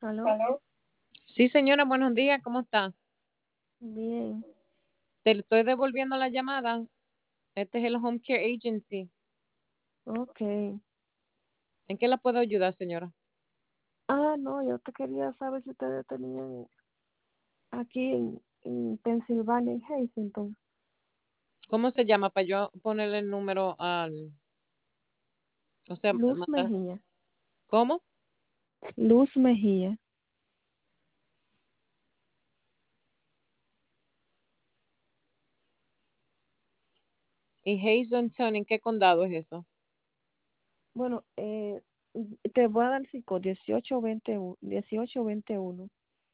¿Aló? ¿Aló? Sí, señora, buenos días, ¿cómo está? Bien. Te estoy devolviendo la llamada. Este es el Home Care Agency. Ok. ¿En qué la puedo ayudar, señora? No, yo te quería saber si ustedes tenían aquí en Pensilvania, en Hazleton, ¿Cómo se llama para yo ponerle el número al, o sea, Luz mandar? Mejía. ¿Cómo? Luz Mejía. ¿Y Hazleton, en qué condado es eso? Bueno, te voy a dar el 1821. 1821.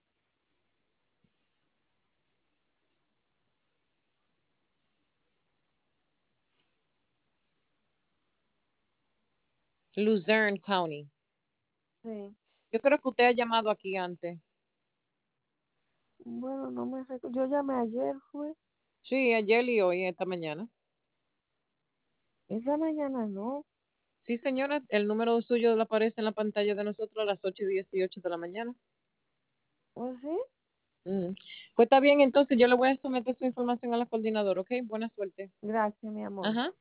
Luzerne County. Sí. Yo creo que usted ha llamado aquí antes. Bueno, no me recuerdo. Yo llamé ayer, fue. Sí, ayer y hoy, esta mañana. Esa mañana no. Sí, señora, el número suyo le aparece en la pantalla de nosotros a las 8:18 de la mañana. ¿O sí? Mm. Pues está bien, entonces yo le voy a someter su información a la coordinadora, ¿ok? Buena suerte. Gracias, mi amor. Ajá.